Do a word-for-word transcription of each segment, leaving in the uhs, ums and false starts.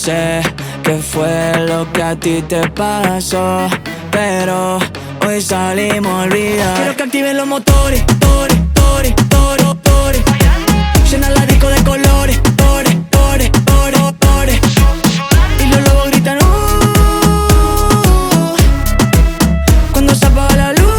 sé qué fue lo que a ti te pasó, pero hoy salimos a olvidar. Quiero que activen los motores, motores, motores, motores, motores. Llena la disco de colores, colores, colores, colores, colores. Y los lobos gritan uh, cuando se apaga la luz.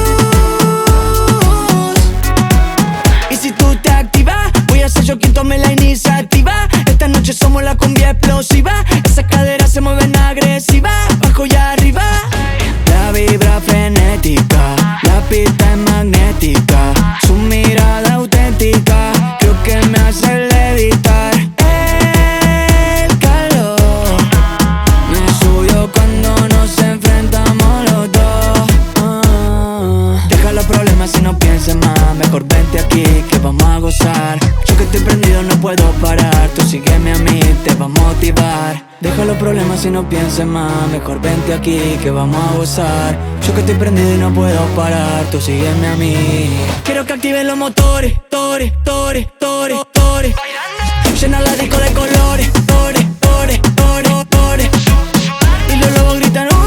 Y si tú te activas, voy a ser yo quien tome la iniciativa. Esta noche somos la cumbia explosiva. Esas caderas se mueven agresivas, abajo y arriba. La vibra frenética, la pista es magnética. Su mirada auténtica, creo que me hace levitar. El calor me subió cuando nos enfrentamos los dos. uh. Deja los problemas si no pienses más, mejor vente aquí que vamos a gozar. Yo que estoy prendido no puedo parar, tú sígueme a mí, te va a motivar. Deja los problemas si no pienses más, mejor vente aquí que vamos a gozar. Yo que estoy prendido y no puedo parar, tú sígueme a mí. Quiero que activen los motores, motores, motores, motores, motores. Llena la disco de colores, colores, colores, colores, colores. Y los lobos gritan uh,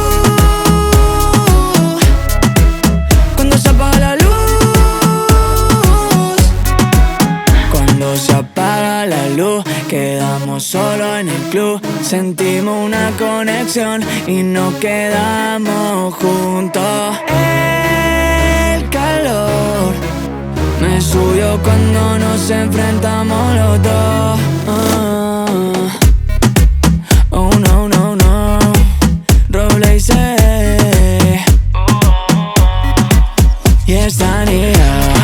cuando se apaga la luz. Cuando se apaga la luz, quedamos solos en el club. Sentimos una conexión y nos quedamos juntos. El calor me subió cuando nos enfrentamos los dos. uh. Oh no, no, no, Robles y esta niña.